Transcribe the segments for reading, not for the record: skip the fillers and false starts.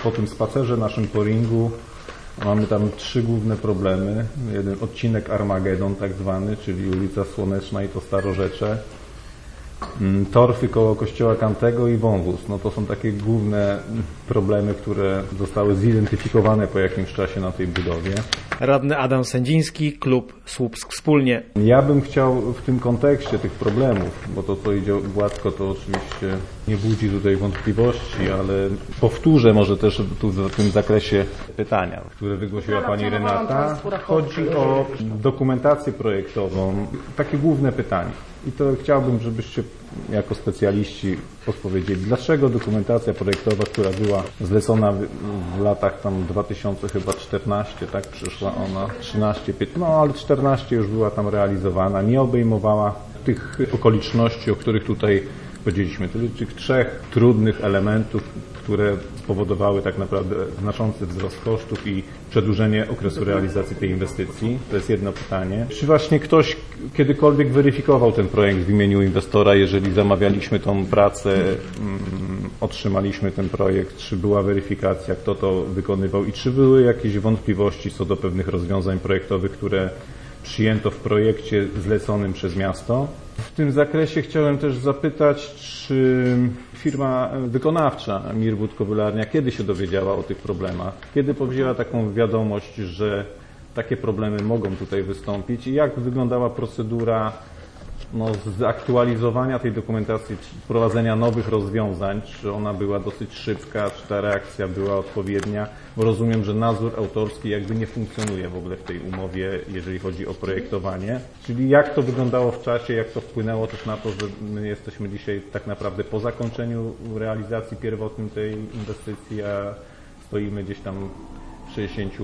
po tym spacerze naszym po ringu mamy tam 3 główne problemy. Jeden odcinek Armagedon tak zwany, czyli ulica Słoneczna i to Starorzecze. Torfy koło kościoła Kantego i wąwóz. No to są takie główne problemy, które zostały zidentyfikowane po jakimś czasie na tej budowie. Radny Adam Sędziński, klub Słupsk Wspólnie. Ja bym chciał w tym kontekście tych problemów, bo to co idzie gładko, to oczywiście nie budzi tutaj wątpliwości, ale powtórzę może też tu w tym zakresie pytania, które wygłosiła pani Renata. Chodzi o dokumentację projektową. Takie główne pytanie. I to chciałbym, żebyście jako specjaliści odpowiedzieli, dlaczego dokumentacja projektowa, która była zlecona w latach tam 2014, tak, przyszła ona, 13, 15, no ale 14 już była tam realizowana, nie obejmowała tych okoliczności, o których tutaj powiedzieliśmy, tych 3 trudnych elementów, które spowodowały tak naprawdę znaczący wzrost kosztów i przedłużenie okresu realizacji tej inwestycji. To jest jedno pytanie. Czy właśnie ktoś kiedykolwiek weryfikował ten projekt w imieniu inwestora, jeżeli zamawialiśmy tą pracę, otrzymaliśmy ten projekt, czy była weryfikacja, kto to wykonywał i czy były jakieś wątpliwości co do pewnych rozwiązań projektowych, które przyjęto w projekcie zleconym przez miasto? W tym zakresie chciałem też zapytać, czy firma wykonawcza Mirwód-Kobylarnia kiedy się dowiedziała o tych problemach? Kiedy powzięła taką wiadomość, że takie problemy mogą tutaj wystąpić i jak wyglądała procedura zaktualizowania tej dokumentacji, czy wprowadzenia nowych rozwiązań, czy ona była dosyć szybka, czy ta reakcja była odpowiednia, bo rozumiem, że nadzór autorski jakby nie funkcjonuje w ogóle w tej umowie, jeżeli chodzi o projektowanie. Czyli jak to wyglądało w czasie, jak to wpłynęło też na to, że my jesteśmy dzisiaj tak naprawdę po zakończeniu realizacji pierwotnej tej inwestycji, a stoimy gdzieś tam w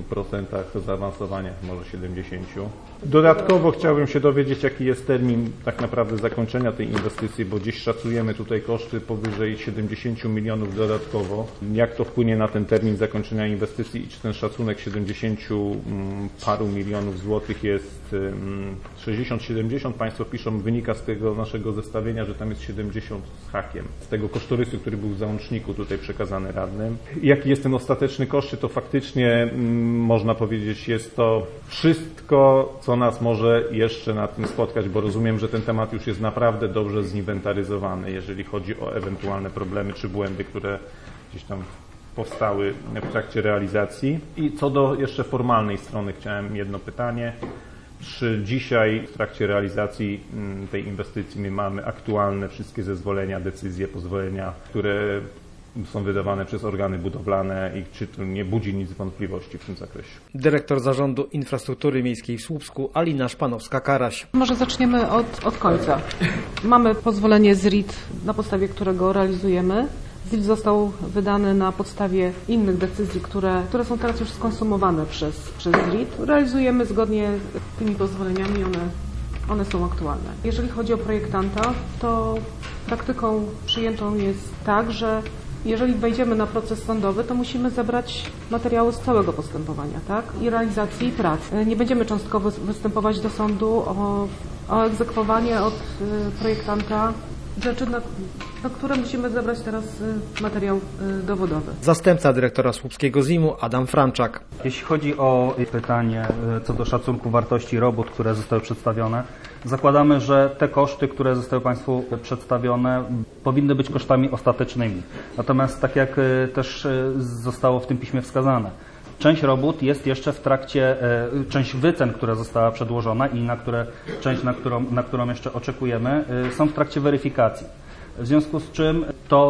60% zaawansowania, może 70%. Dodatkowo chciałbym się dowiedzieć, jaki jest termin tak naprawdę zakończenia tej inwestycji, bo gdzieś szacujemy tutaj koszty powyżej 70 milionów dodatkowo. Jak to wpłynie na ten termin zakończenia inwestycji i czy ten szacunek 70 paru milionów złotych jest 60-70, Państwo piszą, wynika z tego naszego zestawienia, że tam jest 70 z hakiem. Z tego kosztorysu, który był w załączniku tutaj przekazany radnym. Jaki jest ten ostateczny koszt? Czy to faktycznie można powiedzieć, jest to wszystko, co nas może jeszcze na tym spotkać, bo rozumiem, że ten temat już jest naprawdę dobrze zinwentaryzowany, jeżeli chodzi o ewentualne problemy czy błędy, które gdzieś tam powstały w trakcie realizacji. I co do jeszcze formalnej strony chciałem jedno pytanie. Czy dzisiaj w trakcie realizacji tej inwestycji my mamy aktualne wszystkie zezwolenia, decyzje, pozwolenia, które są wydawane przez organy budowlane i czy to nie budzi nic wątpliwości w tym zakresie? Dyrektor Zarządu Infrastruktury Miejskiej w Słupsku, Alina Szpanowska-Karaś. Może zaczniemy od końca. Mamy pozwolenie z RIT, na podstawie którego realizujemy. ZIT został wydany na podstawie innych decyzji, które są teraz już skonsumowane przez RIT. Realizujemy zgodnie z tymi pozwoleniami, one są aktualne. Jeżeli chodzi o projektanta, to praktyką przyjętą jest tak, że jeżeli wejdziemy na proces sądowy, to musimy zebrać materiały z całego postępowania, tak? I realizacji prac. Nie będziemy cząstkowo występować do sądu o egzekwowanie od projektanta rzeczy, na które musimy zebrać teraz materiał dowodowy. Zastępca dyrektora słupskiego ZIM-u Adam Franczak. Jeśli chodzi o pytanie co do szacunku wartości robót, które zostały przedstawione, zakładamy, że te koszty, które zostały Państwu przedstawione, powinny być kosztami ostatecznymi. Natomiast tak jak też zostało w tym piśmie wskazane, część robót jest jeszcze w trakcie, część wycen, która została przedłożona i część, na którą jeszcze oczekujemy, są w trakcie weryfikacji. W związku z czym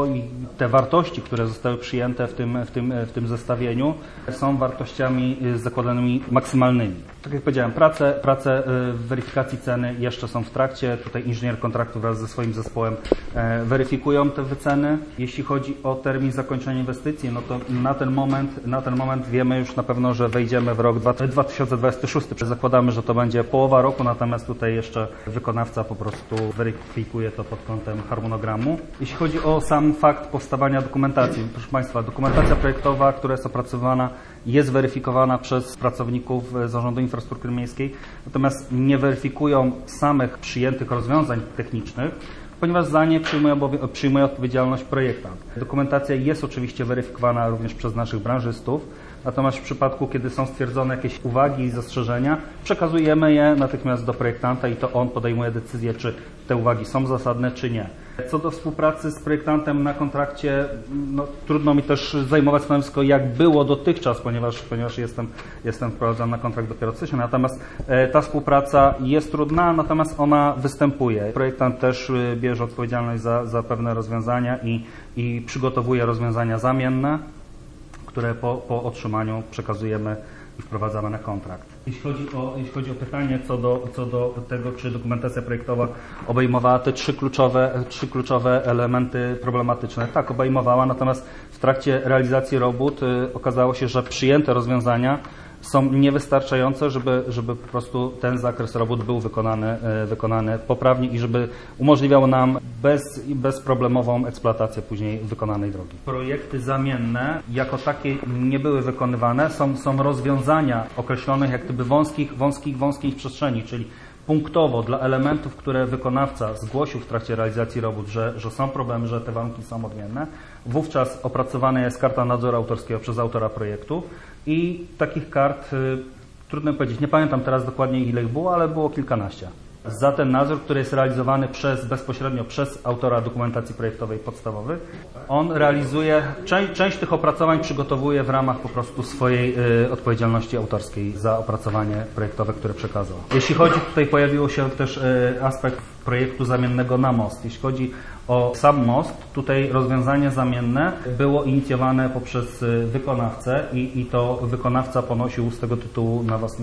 te wartości, które zostały przyjęte w tym zestawieniu, są wartościami zakładanymi maksymalnymi. Tak jak powiedziałem, prace weryfikacji ceny jeszcze są w trakcie. Tutaj inżynier kontraktu wraz ze swoim zespołem weryfikują te wyceny. Jeśli chodzi o termin zakończenia inwestycji, no to na ten moment wiemy już na pewno, że wejdziemy w rok 2026. Zakładamy, że to będzie połowa roku, natomiast tutaj jeszcze wykonawca po prostu weryfikuje to pod kątem harmonogramu. Jeśli chodzi o sam fakt powstawania dokumentacji, proszę Państwa, dokumentacja projektowa, która jest opracowana, jest weryfikowana przez pracowników Zarządu Infrastruktury Miejskiej, natomiast nie weryfikują samych przyjętych rozwiązań technicznych ponieważ za nie przyjmuje odpowiedzialność projektant. Dokumentacja jest oczywiście weryfikowana również przez naszych branżystów, natomiast w przypadku, kiedy są stwierdzone jakieś uwagi i zastrzeżenia, przekazujemy je natychmiast do projektanta i to on podejmuje decyzję, czy te uwagi są zasadne, czy nie. Co do współpracy z projektantem na kontrakcie, trudno mi też zajmować stanowisko, jak było dotychczas, ponieważ jestem wprowadzony na kontrakt dopiero co się. Natomiast ta współpraca jest trudna, natomiast ona występuje. Projektant też bierze odpowiedzialność za pewne rozwiązania i przygotowuje rozwiązania zamienne, które po otrzymaniu przekazujemy i wprowadzamy na kontrakt. Jeśli chodzi o pytanie co do tego, czy dokumentacja projektowa obejmowała te trzy kluczowe elementy problematyczne, tak, obejmowała, natomiast w trakcie realizacji robót okazało się, że przyjęte rozwiązania są niewystarczające, żeby po prostu ten zakres robót był wykonany poprawnie i żeby umożliwiał nam bezproblemową eksploatację później wykonanej drogi. Projekty zamienne jako takie nie były wykonywane, są rozwiązania określonych jak gdyby wąskich przestrzeni, czyli punktowo dla elementów, które wykonawca zgłosił w trakcie realizacji robót, że są problemy, że te warunki są odmienne, wówczas opracowana jest karta nadzoru autorskiego przez autora projektu i takich kart, trudno powiedzieć, nie pamiętam teraz dokładnie ile ich było, ale było kilkanaście. Za ten nadzór, który jest realizowany bezpośrednio przez autora dokumentacji projektowej podstawowej, on realizuje, część tych opracowań przygotowuje w ramach po prostu swojej odpowiedzialności autorskiej za opracowanie projektowe, które przekazał. Jeśli chodzi, tutaj pojawił się też aspekt projektu zamiennego na most. Jeśli chodzi o sam most, tutaj rozwiązanie zamienne było inicjowane poprzez wykonawcę i to wykonawca ponosił z tego tytułu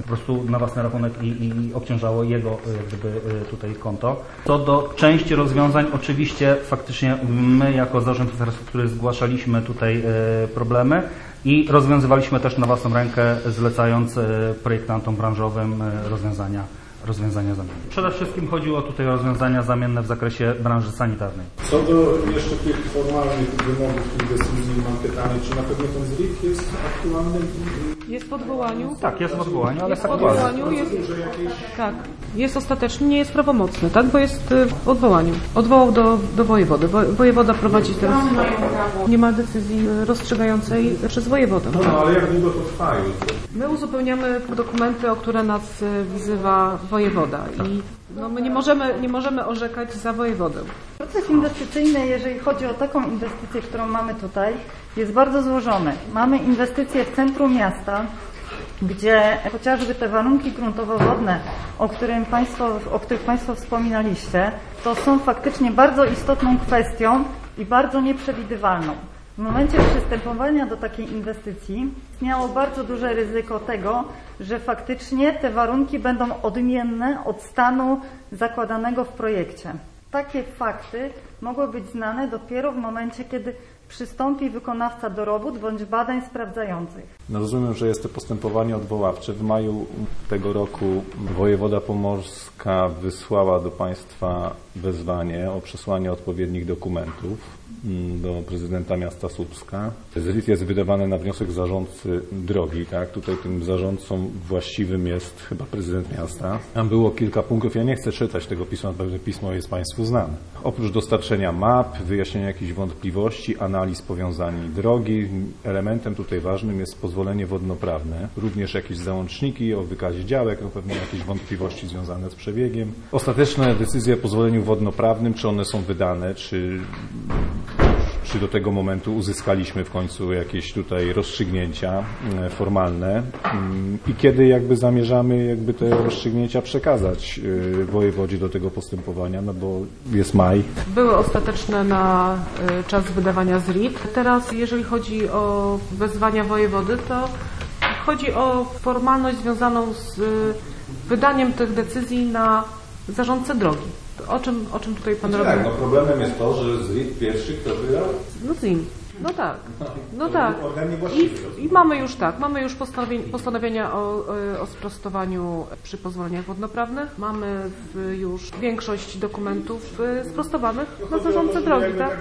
na własny rachunek i obciążało jego jak gdyby tutaj konto. Co do części rozwiązań, oczywiście faktycznie my jako Zarząd Infrastruktury zgłaszaliśmy tutaj problemy i rozwiązywaliśmy też na własną rękę, zlecając projektantom branżowym rozwiązania zamienne. Przede wszystkim chodziło tutaj o rozwiązania zamienne w zakresie branży sanitarnej. Co do jeszcze tych formalnych wymogów tych decyzji, mam pytanie, czy na pewno ten ZRID jest aktualny? Jest w odwołaniu. Tak, jest w odwołaniu, ale jest w odwołaniu. Tak, jest ostateczny, nie jest prawomocny, tak, bo jest w odwołaniu. Odwołał do wojewody. Wojewoda prowadzi teraz. Nie ma decyzji rozstrzygającej przez wojewodę. No, ale jak długo to trwa już? My uzupełniamy dokumenty, o które nas wzywa wojewoda i my nie możemy orzekać za wojewodę. Proces inwestycyjny, jeżeli chodzi o taką inwestycję, którą mamy tutaj, jest bardzo złożony. Mamy inwestycje w centrum miasta, gdzie chociażby te warunki gruntowo-wodne, o których Państwo wspominaliście, to są faktycznie bardzo istotną kwestią i bardzo nieprzewidywalną. W momencie przystępowania do takiej inwestycji istniało bardzo duże ryzyko tego, że faktycznie te warunki będą odmienne od stanu zakładanego w projekcie. Takie fakty mogły być znane dopiero w momencie, kiedy przystąpi wykonawca do robót bądź badań sprawdzających. Rozumiem, że jest to postępowanie odwoławcze. W maju tego roku wojewoda pomorska wysłała do Państwa wezwanie o przesłanie odpowiednich dokumentów do prezydenta miasta Słupska. ZRID jest wydawany na wniosek zarządcy drogi, tak? Tutaj tym zarządcą właściwym jest chyba prezydent miasta. Tam było kilka punktów. Ja nie chcę czytać tego pisma, na pewno pismo jest Państwu znane. Oprócz dostarczenia map, wyjaśnienia jakichś wątpliwości, analiz powiązań drogi, elementem tutaj ważnym jest pozwolenie wodnoprawne, również jakieś załączniki o wykazie działek, pewnie jakieś wątpliwości związane z przebiegiem. Ostateczne decyzje o pozwoleniu wodnoprawnym, czy one są wydane, czy do tego momentu uzyskaliśmy w końcu jakieś tutaj rozstrzygnięcia formalne i kiedy jakby zamierzamy te rozstrzygnięcia przekazać wojewodzie do tego postępowania, bo jest maj. Były ostateczne na czas wydawania ZRID. Teraz jeżeli chodzi o wezwania wojewody, to chodzi o formalność związaną z wydaniem tych decyzji na zarządcę drogi. O czym tutaj Pan robi? Tak, problemem jest to, że ZRID pierwszy kto wydał? ZIM. No tak. I mamy już postanowienia o sprostowaniu przy pozwoleniach wodnoprawnych. Mamy już większość dokumentów sprostowanych na zarządcę drogi, tak?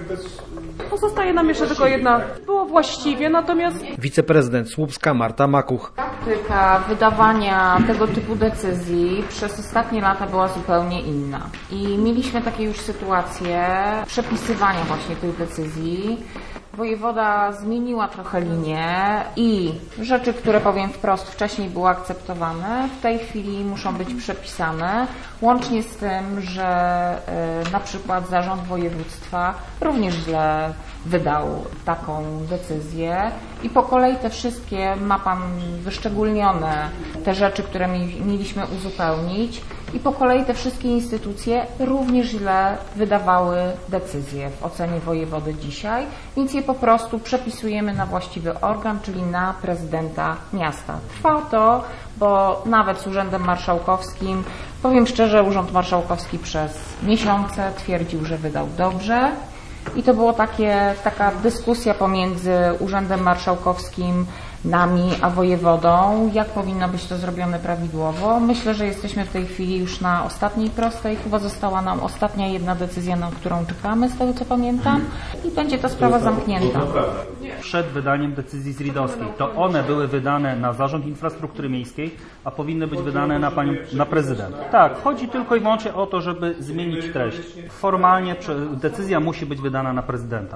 Pozostaje nam jeszcze tylko jedna. Było właściwie, natomiast... Wiceprezydent Słupska Marta Makuch. praktyka wydawania tego typu decyzji przez ostatnie lata była zupełnie inna. I mieliśmy takie już sytuacje przepisywania właśnie tych decyzji. Wojewoda zmieniła trochę linię i rzeczy, które powiem wprost wcześniej były akceptowane, w tej chwili muszą być przepisane, łącznie z tym, że na przykład zarząd województwa również źle wydał taką decyzję i po kolei te wszystkie, ma Pan wyszczególnione te rzeczy, które mieliśmy uzupełnić i po kolei te wszystkie instytucje również źle wydawały decyzje w ocenie wojewody dzisiaj, więc je po prostu przepisujemy na właściwy organ, czyli na prezydenta miasta. Trwa to, bo nawet z Urzędem Marszałkowskim, powiem szczerze, Urząd Marszałkowski przez miesiące twierdził, że wydał dobrze. I to było taka dyskusja pomiędzy Urzędem Marszałkowskim, nami, a wojewodą, jak powinno być to zrobione prawidłowo. Myślę, że jesteśmy w tej chwili już na ostatniej prostej. Chyba została nam ostatnia jedna decyzja, na którą czekamy, z tego co pamiętam. I będzie ta sprawa zamknięta. Przed wydaniem decyzji zridowskiej, to one były wydane na Zarząd Infrastruktury Miejskiej, a powinny być wydane na prezydenta. Tak, chodzi tylko i wyłącznie o to, żeby zmienić treść. Formalnie decyzja musi być wydana na prezydenta.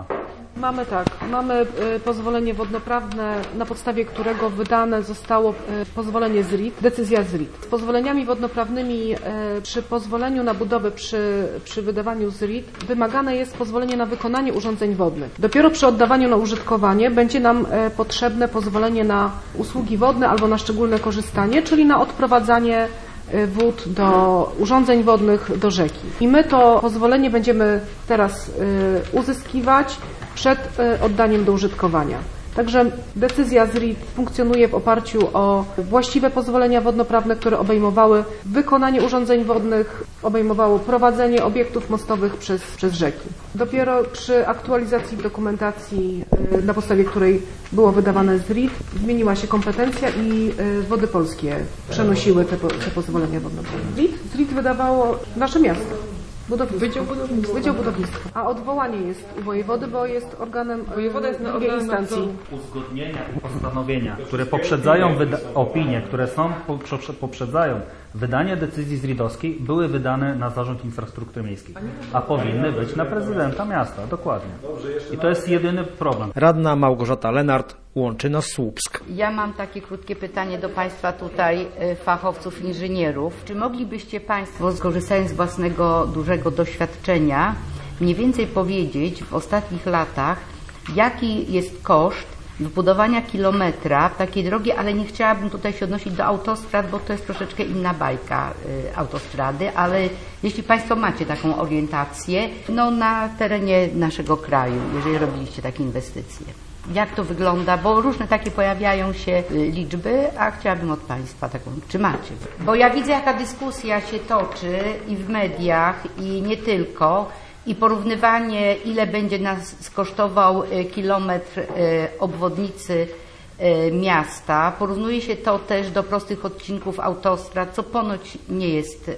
Mamy pozwolenie wodnoprawne, na podstawie którego wydane zostało pozwolenie ZRID, decyzja ZRID. Z pozwoleniami wodnoprawnymi przy pozwoleniu na budowę, przy wydawaniu ZRID wymagane jest pozwolenie na wykonanie urządzeń wodnych. Dopiero przy oddawaniu na użytkowanie będzie nam potrzebne pozwolenie na usługi wodne albo na szczególne korzystanie, czyli na odprowadzanie wód do urządzeń wodnych do rzeki. I my to pozwolenie będziemy teraz uzyskiwać przed oddaniem do użytkowania. Także decyzja ZRID funkcjonuje w oparciu o właściwe pozwolenia wodnoprawne, które obejmowały wykonanie urządzeń wodnych, obejmowało prowadzenie obiektów mostowych przez rzeki. Dopiero przy aktualizacji dokumentacji, na podstawie której było wydawane ZRID, zmieniła się kompetencja i Wody Polskie przenosiły te pozwolenia wodnoprawne. ZRID wydawało nasze miasto. Wydział Budownictwa. A odwołanie jest u wojewody, bo jest organem drugiej instancji. Uzgodnienia i postanowienia, które poprzedzają opinie, które poprzedzają wydanie decyzji zridowskiej, były wydane na Zarząd Infrastruktury Miejskiej, a powinny być na prezydenta miasta, dokładnie. I to jest jedyny problem. Radna Małgorzata Lenart, Łączyna Słupsk. Ja mam takie krótkie pytanie do Państwa tutaj, fachowców, inżynierów. Czy moglibyście Państwo, skorzystając z własnego dużego doświadczenia, mniej więcej powiedzieć w ostatnich latach, jaki jest koszt wybudowania kilometra takiej drogi, ale nie chciałabym tutaj się odnosić do autostrad, bo to jest troszeczkę inna bajka autostrady, ale jeśli Państwo macie taką orientację, na terenie naszego kraju, jeżeli robiliście takie inwestycje. Jak to wygląda, bo różne takie pojawiają się liczby, a chciałabym od Państwa taką, czy macie? Bo ja widzę, jaka dyskusja się toczy i w mediach, i nie tylko, i porównywanie, ile będzie nas kosztował kilometr obwodnicy miasta. Porównuje się to też do prostych odcinków autostrad, co ponoć nie jest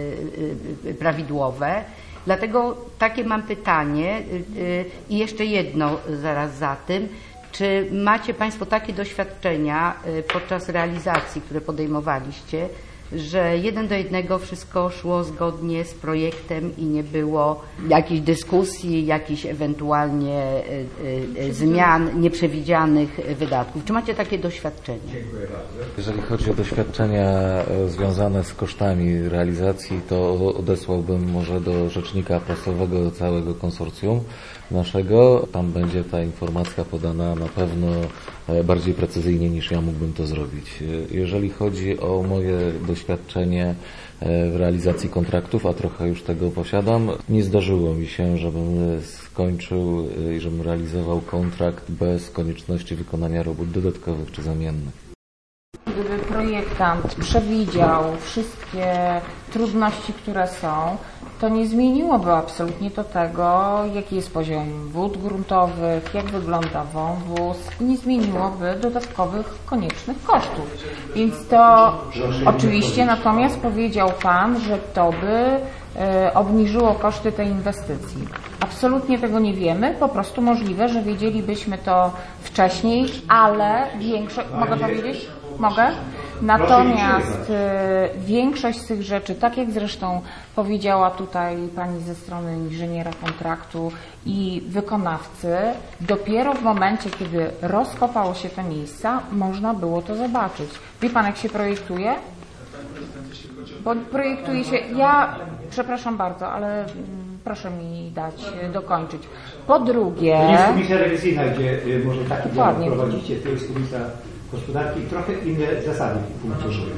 prawidłowe. Dlatego takie mam pytanie i jeszcze jedno zaraz za tym. Czy macie Państwo takie doświadczenia podczas realizacji, które podejmowaliście, że 1 do 1 wszystko szło zgodnie z projektem i nie było jakichś dyskusji, jakichś ewentualnie zmian, nieprzewidzianych wydatków? Czy macie takie doświadczenia? Jeżeli chodzi o doświadczenia związane z kosztami realizacji, to odesłałbym może do rzecznika prasowego całego konsorcjum naszego. Tam będzie ta informacja podana na pewno bardziej precyzyjnie niż ja mógłbym to zrobić. Jeżeli chodzi o moje doświadczenie w realizacji kontraktów, a trochę już tego posiadam, nie zdarzyło mi się, żebym skończył i żebym realizował kontrakt bez konieczności wykonania robót dodatkowych czy zamiennych. Gdyby projektant przewidział wszystkie trudności, które są, to nie zmieniłoby absolutnie to tego, jaki jest poziom wód gruntowych, jak wygląda wąwóz i nie zmieniłoby dodatkowych koniecznych kosztów. Więc to oczywiście, natomiast powiedział Pan, że to by obniżyło koszty tej inwestycji. Absolutnie tego nie wiemy, po prostu możliwe, że wiedzielibyśmy to wcześniej, ale większość, mogę powiedzieć? Mogę? Natomiast większość z tych rzeczy, tak jak zresztą powiedziała tutaj pani ze strony inżyniera kontraktu i wykonawcy, dopiero w momencie, kiedy rozkopało się te miejsca, można było to zobaczyć. Wie pan, jak się projektuje? Bo projektuje się... Przepraszam bardzo, ale proszę mi dać dokończyć. Po drugie... To nie jest komisja rewizyjna, gdzie może taki dialog prowadzicie, to jest komisja gospodarki i trochę inne zasady funkcjonują.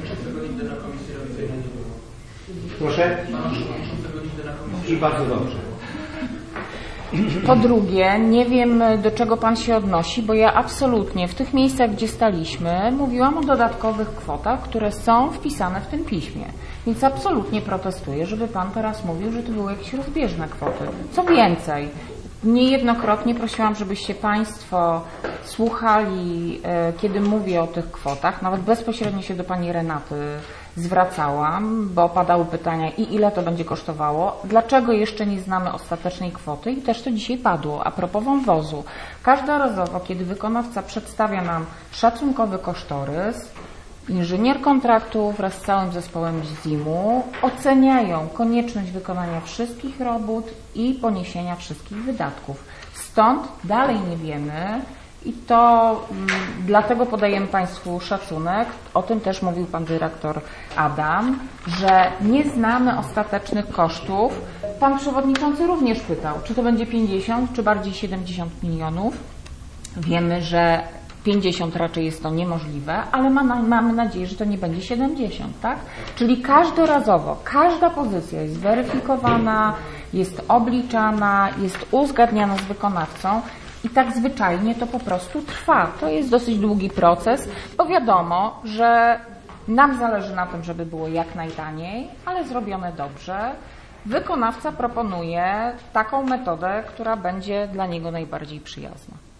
Proszę? I bardzo dobrze. Po drugie, nie wiem, do czego pan się odnosi, bo ja absolutnie w tych miejscach, gdzie staliśmy, mówiłam o dodatkowych kwotach, które są wpisane w tym piśmie. Więc absolutnie protestuję, żeby pan teraz mówił, że to były jakieś rozbieżne kwoty. Co więcej, niejednokrotnie prosiłam, żebyście państwo słuchali, kiedy mówię o tych kwotach. Nawet bezpośrednio się do pani Renaty zwracałam, bo padały pytania i ile to będzie kosztowało, dlaczego jeszcze nie znamy ostatecznej kwoty i też to dzisiaj padło. A propos wąwozu, każdorazowo, kiedy wykonawca przedstawia nam szacunkowy kosztorys, inżynier kontraktu wraz z całym zespołem ZIM-u oceniają konieczność wykonania wszystkich robót i poniesienia wszystkich wydatków. Stąd dalej nie wiemy i to dlatego podajemy państwu szacunek, o tym też mówił pan dyrektor Adam, że nie znamy ostatecznych kosztów. Pan przewodniczący również pytał, czy to będzie 50, czy bardziej 70 milionów. Wiemy, że 50 raczej jest to niemożliwe, ale mamy nadzieję, że to nie będzie 70, tak? Czyli każdorazowo, każda pozycja jest weryfikowana, jest obliczana, jest uzgadniana z wykonawcą i tak zwyczajnie to po prostu trwa. To jest dosyć długi proces, bo wiadomo, że nam zależy na tym, żeby było jak najtaniej, ale zrobione dobrze. Wykonawca proponuje taką metodę, która będzie dla niego najbardziej przyjazna.